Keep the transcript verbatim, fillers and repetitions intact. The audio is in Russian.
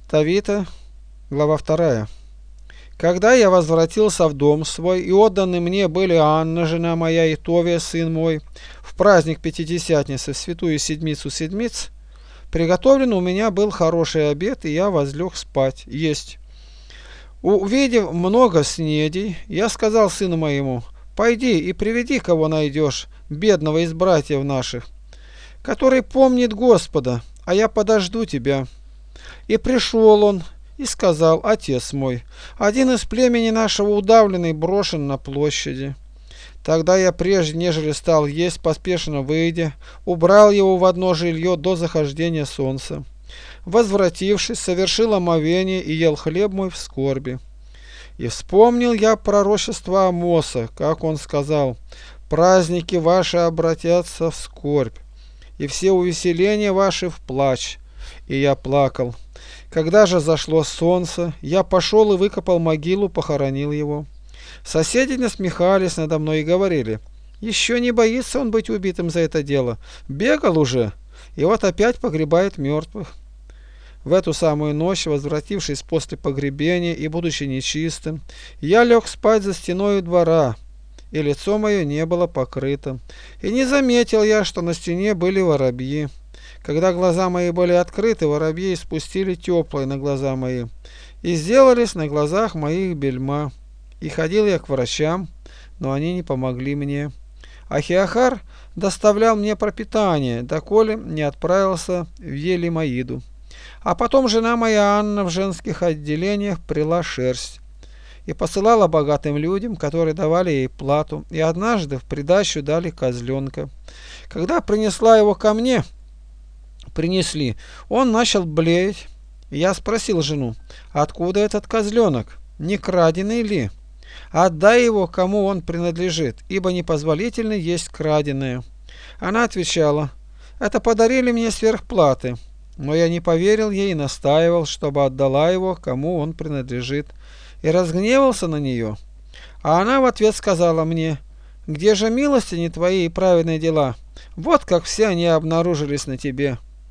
Тавита, глава вторая. Когда я возвратился в дом свой, и отданы мне были Анна, жена моя, и Товия, сын мой, в праздник Пятидесятницы, в святую седмицу седмиц, приготовлен у меня был хороший обед, и я возлег спать, есть. Увидев много снедей, я сказал сыну моему: пойди и приведи, кого найдешь, бедного из братьев наших, который помнит Господа, а я подожду тебя. И пришел он, и сказал: отец мой, один из племени нашего удавленный брошен на площади. Тогда я, прежде нежели стал есть, поспешно выйдя, убрал его в одно жилье до захождения солнца. Возвратившись, совершил омовение и ел хлеб мой в скорби. И вспомнил я пророчество Амоса, как он сказал: праздники ваши обратятся в скорбь, и все увеселения ваши в плач. И я плакал. Когда же зашло солнце, я пошел и выкопал могилу, похоронил его. Соседи насмехались надо мной и говорили: еще не боится он быть убитым за это дело, бегал уже, и вот опять погребает мертвых. В эту самую ночь, возвратившись после погребения и будучи нечистым, я лег спать за стеною двора, и лицо мое не было покрыто, и не заметил я, что на стене были воробьи. Когда глаза мои были открыты, воробьи спустили теплое на глаза мои, и сделались на глазах моих бельма. И ходил я к врачам, но они не помогли мне. Ахиахар доставлял мне пропитание, доколе не отправился в Елимаиду. А потом жена моя Анна в женских отделениях прила шерсть и посылала богатым людям, которые давали ей плату, и однажды в придачу дали козленка. Когда принесла его ко мне, принесли, он начал блеять. Я спросил жену: откуда этот козленок, не краденый ли? Отдай его, кому он принадлежит, ибо непозволительно есть краденое. Она отвечала: это подарили мне сверхплаты. Но я не поверил ей и настаивал, чтобы отдала его, кому он принадлежит, и разгневался на нее. А она в ответ сказала мне: где же милостыни твои и праведные дела? Вот как все они обнаружились на тебе.